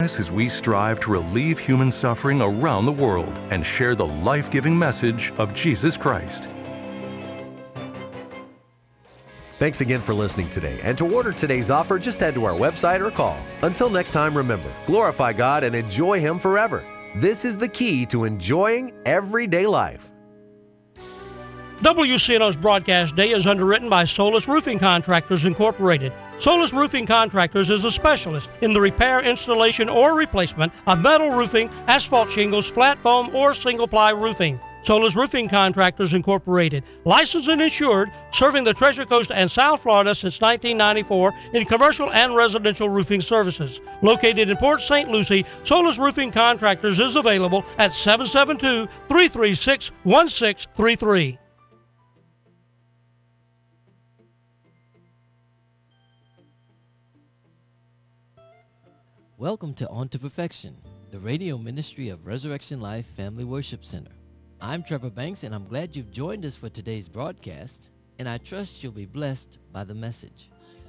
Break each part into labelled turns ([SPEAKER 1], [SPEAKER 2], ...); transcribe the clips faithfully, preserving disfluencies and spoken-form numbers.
[SPEAKER 1] As we strive to relieve human suffering around the world and share the life-giving message of Jesus Christ.
[SPEAKER 2] Thanks again for listening today. And to order today's offer, just head to our website or call. Until next time, remember, glorify God and enjoy Him forever. This is the key to enjoying everyday life.
[SPEAKER 3] W C N O's broadcast day is underwritten by Solus Roofing Contractors Incorporated. Solus Roofing Contractors is a specialist in the repair, installation, or replacement of metal roofing, asphalt shingles, flat foam, or single-ply roofing. Solus Roofing Contractors Incorporated, licensed and insured, serving the Treasure Coast and South Florida since nineteen ninety-four in commercial and residential roofing services. Located in Port Saint Lucie, Solus Roofing Contractors is available at seven seven two, three three six, one six three three.
[SPEAKER 4] Welcome to On to Perfection, the radio ministry of Resurrection Life Family Worship Center. I'm Trevor Banks, and I'm glad you've joined us for today's broadcast, and I trust you'll be blessed by the message.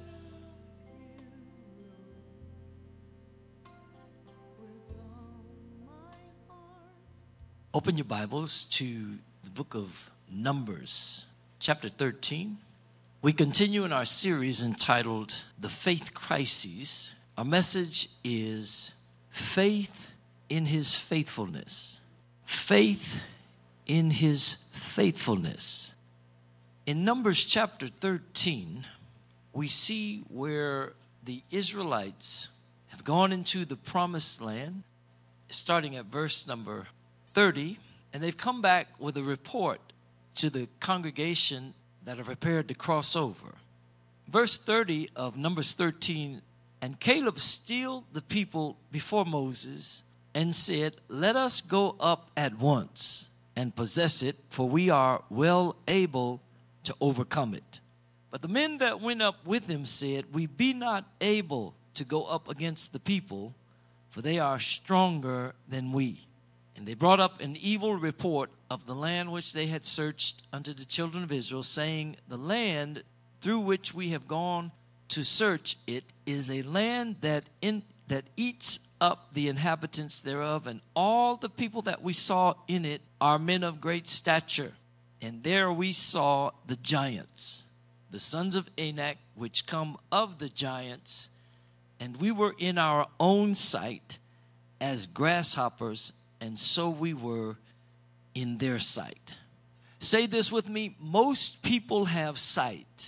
[SPEAKER 5] Open your Bibles to the book of Numbers, chapter thirteen. We continue in our series entitled The Faith Crises. Our message is faith in His faithfulness. Faith in His faithfulness. In Numbers chapter thirteen, we see where the Israelites have gone into the promised land, starting at verse number thirty, and they've come back with a report to the congregation that are prepared to cross over. Verse thirty of Numbers thirteen, and Caleb stilled the people before Moses and said, "Let us go up at once and possess it, for we are well able to overcome it." But the men that went up with him said, "We be not able to go up against the people, for they are stronger than we." And they brought up an evil report of the land which they had searched unto the children of Israel, saying, "The land through which we have gone to search it is a land that in that eats up the inhabitants thereof, and all the people that we saw in it are men of great stature. And there we saw the giants, the sons of Anak, which come of the giants, and we were in our own sight as grasshoppers, and so we were in their sight." Say this with me: most people have sight.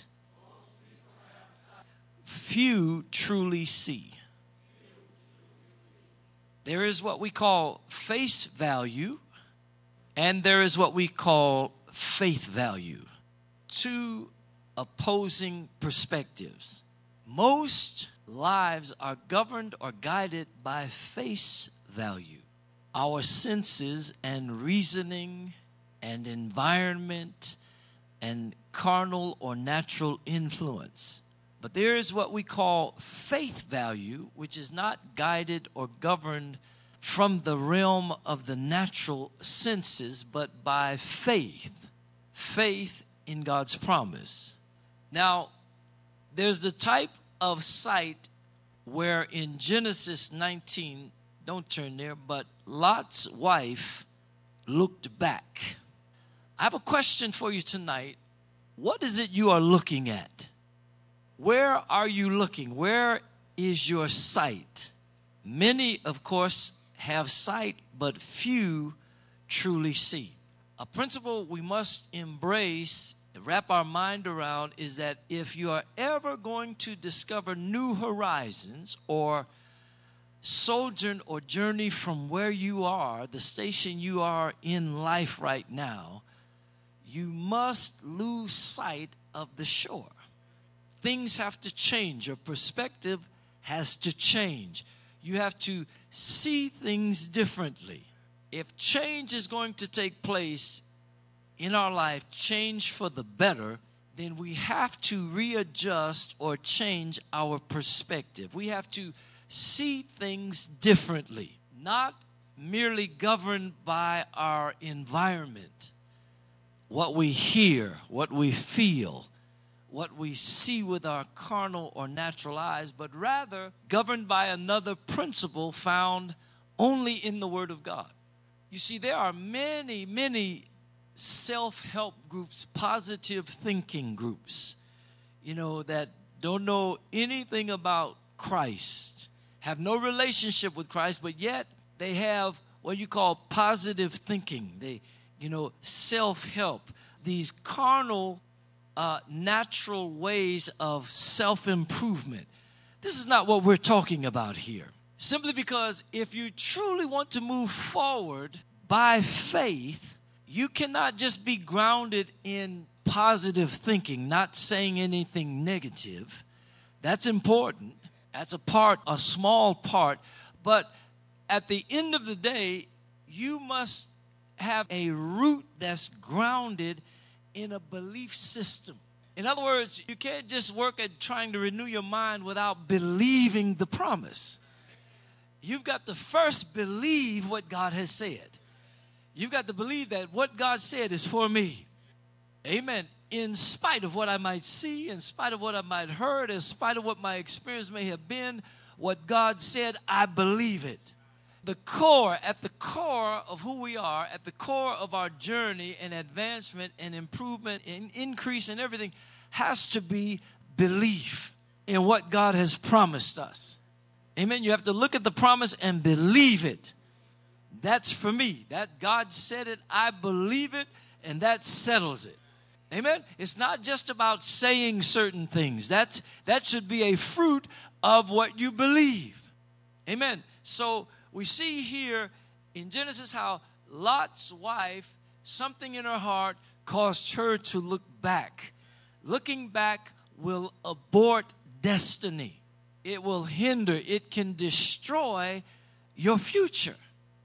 [SPEAKER 5] Few truly see. There is what we call face value, and there is what we call faith value. Two opposing perspectives. Most lives are governed or guided by face value. Our senses and reasoning and environment and carnal or natural influence. But there is what we call faith value, which is not guided or governed from the realm of the natural senses, but by faith. Faith in God's promise. Now, there's the type of sight where in Genesis nineteen, don't turn there, but Lot's wife looked back. I have a question for you tonight. What is it you are looking at? Where are you looking? Where is your sight? Many, of course, have sight, but few truly see. A principle we must embrace, wrap our mind around, is that if you are ever going to discover new horizons or sojourn or journey from where you are, the station you are in life right now, you must lose sight of the shore. Things have to change. Your perspective has to change. You have to see things differently. If change is going to take place in our life, change for the better, then we have to readjust or change our perspective. We have to see things differently, not merely governed by our environment, what we hear, what we feel, what we see with our carnal or natural eyes, but rather governed by another principle found only in the Word of God. You see, there are many, many self-help groups, positive thinking groups, you know, that don't know anything about Christ, have no relationship with Christ, but yet they have what you call positive thinking. They, you know, self-help, these carnal, uh, natural ways of self-improvement. This is not what we're talking about here. Simply because if you truly want to move forward by faith, you cannot just be grounded in positive thinking, not saying anything negative. That's important. That's a part, a small part. But at the end of the day, you must have a root that's grounded in a belief system. In other words, you can't just work at trying to renew your mind without believing the promise. You've got to first believe what God has said. You've got to believe that what God said is for me. Amen. In spite of what I might see, in spite of what I might heard, in spite of what my experience may have been, what God said, I believe it. The core, at the core of who we are, at the core of our journey and advancement and improvement and increase and everything has to be belief in what God has promised us. Amen. You have to look at the promise and believe it. That's for me. That God said it, I believe it, and that settles it. Amen. It's not just about saying certain things. That's, that should be a fruit of what you believe. Amen. So we see here in Genesis how Lot's wife, something in her heart caused her to look back. Looking back will abort destiny. It will hinder, it can destroy your future.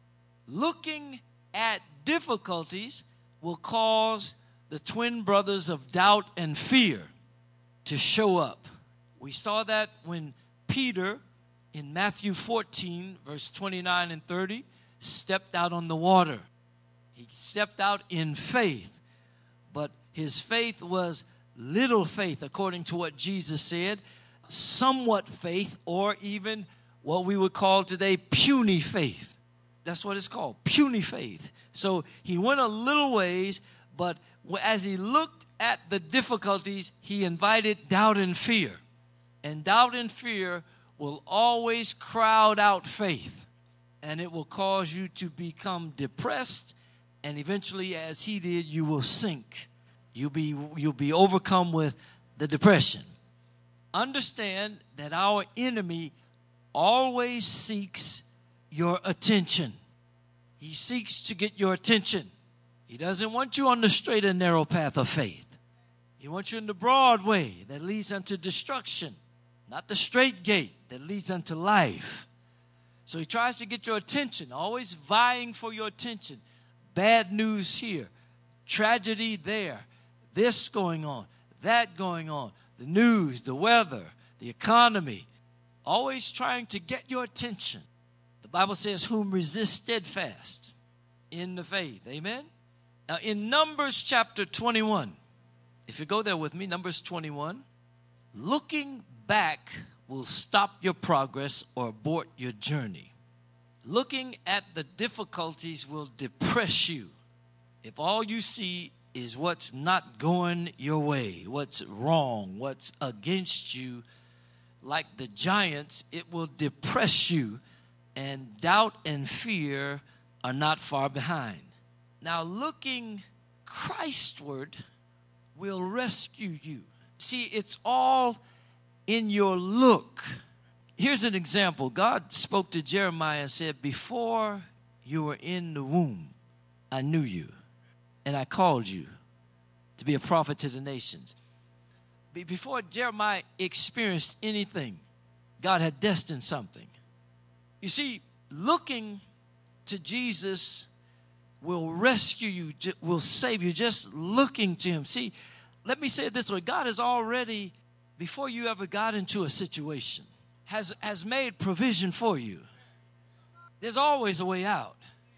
[SPEAKER 5] Looking at difficulties will cause the twin brothers of doubt and fear to show up. We saw that when Peter, in Matthew fourteen, verse twenty-nine and thirty, stepped out on the water. He stepped out in faith, but his faith was little faith, according to what Jesus said, somewhat faith, or even what we would call today puny faith. That's what it's called, puny faith. So he went a little ways, but as he looked at the difficulties, he invited doubt and fear. And doubt and fear will always crowd out faith, and it will cause you to become depressed, and eventually, as he did, you will sink. You'll be, you'll be overcome with the depression. Understand that our enemy always seeks your attention. He seeks to get your attention. He doesn't want you on the straight and narrow path of faith. He wants you in the broad way that leads unto destruction, not the straight gate that leads unto life. So he tries to get your attention, always vying for your attention. Bad news here, tragedy there, this going on, that going on, the news, the weather, the economy, always trying to get your attention. The Bible says, whom resist steadfast in the faith. Amen? Now, in Numbers chapter twenty-one, if you go there with me, Numbers twenty-one, looking back will stop your progress or abort your journey. Looking at the difficulties will depress you. If all you see is what's not going your way, what's wrong, what's against you, like the giants, it will depress you, and doubt and fear are not far behind. Now, looking Christward will rescue you. See, it's all in your look. Here's an example. God spoke to Jeremiah and said, before you were in the womb, I knew you, and I called you to be a prophet to the nations. Before Jeremiah experienced anything, God had destined something. You see, looking to Jesus will rescue you, will save you, just looking to him. See, let me say it this way. God has already, before you ever got into a situation, has, has made provision for you. There's always a way out.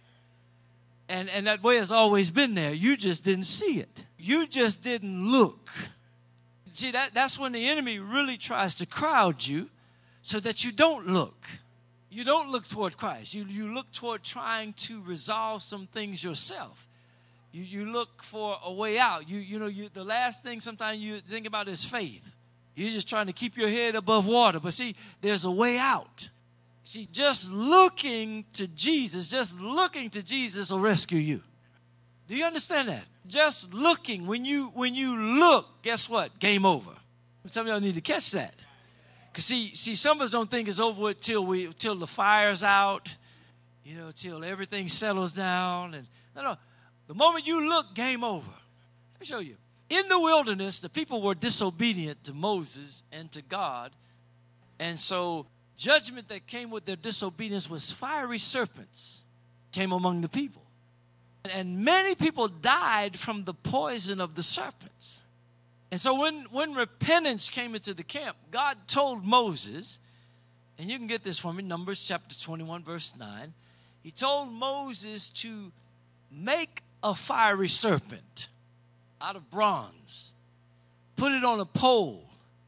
[SPEAKER 5] And, and that way has always been there. You just didn't see it. You just didn't look. See, that, that's when the enemy really tries to crowd you so that you don't look. You don't look toward Christ. You, you look toward trying to resolve some things yourself. You, you look for a way out. You, you know, you, the last thing sometimes you think about is faith. You're just trying to keep your head above water. But see, there's a way out. See, just looking to Jesus, just looking to Jesus will rescue you. Do you understand that? Just looking, when you when you look, guess what? Game over. Some of y'all need to catch that. Because see, see, some of us don't think it's over with till we till the fire's out, you know, till everything settles down. And no, no. The moment you look, game over. Let me show you. In the wilderness, the people were disobedient to Moses and to God. And so judgment that came with their disobedience was fiery serpents came among the people. And many people died from the poison of the serpents. And so when, when repentance came into the camp, God told Moses, and you can get this from me, Numbers chapter twenty-one, verse nine. He told Moses to make a fiery serpent out of bronze, put it on a pole,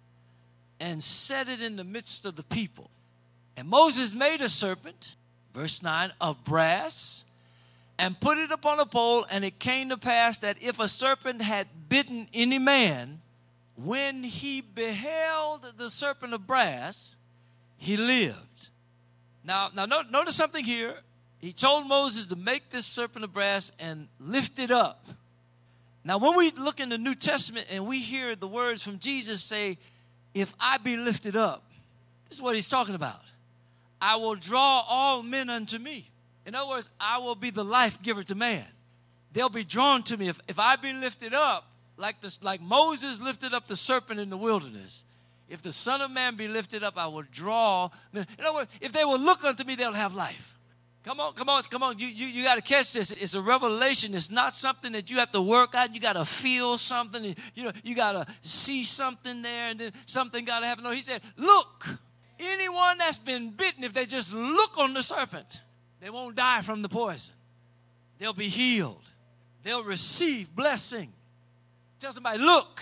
[SPEAKER 5] and set it in the midst of the people. And Moses made a serpent, verse nine, of brass, and put it upon a pole, and it came to pass that if a serpent had bitten any man, when he beheld the serpent of brass, he lived. Now, now notice something here. He told Moses to make this serpent of brass and lift it up. Now, when we look in the New Testament and we hear the words from Jesus say, if I be lifted up, this is what he's talking about. I will draw all men unto me. In other words, I will be the life giver to man. They'll be drawn to me. If, if I be lifted up, like, this, like Moses lifted up the serpent in the wilderness, if the Son of Man be lifted up, I will draw. In other words, if they will look unto me, they'll have life. Come on, come on, come on. You, you, you got to catch this. It's a revelation. It's not something that you have to work out. You got to feel something. And, you know, you got to see something there, and then something got to happen. No, he said, look, anyone that's been bitten, if they just look on the serpent, they won't die from the poison. They'll be healed. They'll receive blessing. Tell somebody, look.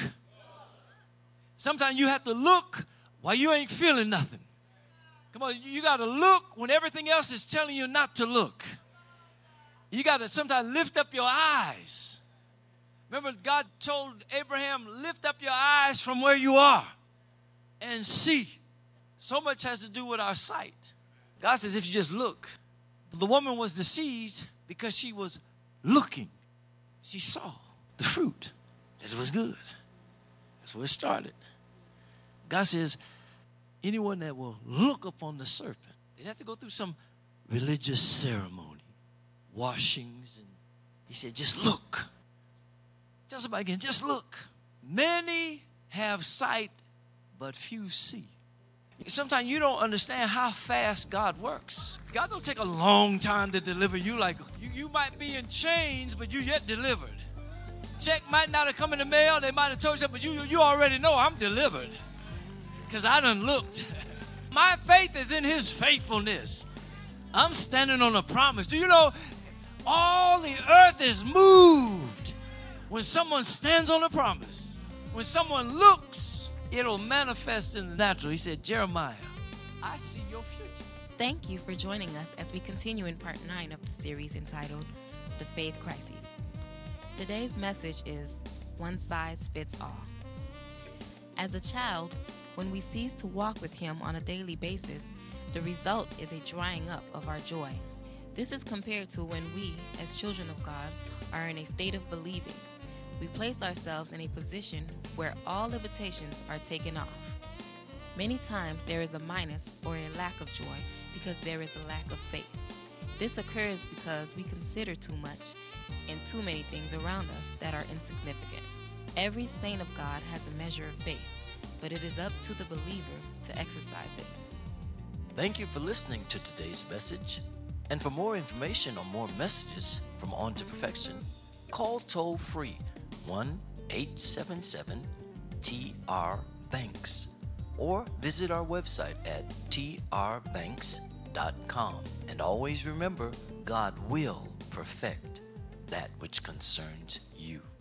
[SPEAKER 5] Sometimes you have to look while you ain't feeling nothing. Come on, you got to look when everything else is telling you not to look. You got to sometimes lift up your eyes. Remember, God told Abraham, lift up your eyes from where you are and see. So much has to do with our sight. God says, if you just look. The woman was deceived because she was looking. She saw the fruit, that it was good. That's where it started. God says, anyone that will look upon the serpent, they have to go through some religious ceremony, washings, and he said, just look. Tell somebody again, just look. Many have sight, but few see. Sometimes you don't understand how fast God works. God don't take a long time to deliver you. Like you, you might be in chains, but you yet delivered. Check might not have come in the mail. They might have told you, but you, you already know I'm delivered because I done looked. My faith is in his faithfulness. I'm standing on a promise. Do you know all the earth is moved when someone stands on a promise? When someone looks, it'll manifest in the natural. He said, Jeremiah, I see your future.
[SPEAKER 6] Thank you for joining us as we continue in part nine of the series entitled The Faith Crisis. Today's message is One Size Fits All. As a child, when we cease to walk with him on a daily basis, the result is a drying up of our joy. This is compared to when we, as children of God, are in a state of believing. We place ourselves in a position where all limitations are taken off. Many times there is a minus or a lack of joy because there is a lack of faith. This occurs because we consider too much and too many things around us that are insignificant. Every saint of God has a measure of faith, but it is up to the believer to exercise it.
[SPEAKER 5] Thank you for listening to today's message. And for more information on more messages from On to Perfection, call toll free one eight seven seven T R Banks or visit our website at T R banks dot com. And always remember, God will perfect that which concerns you.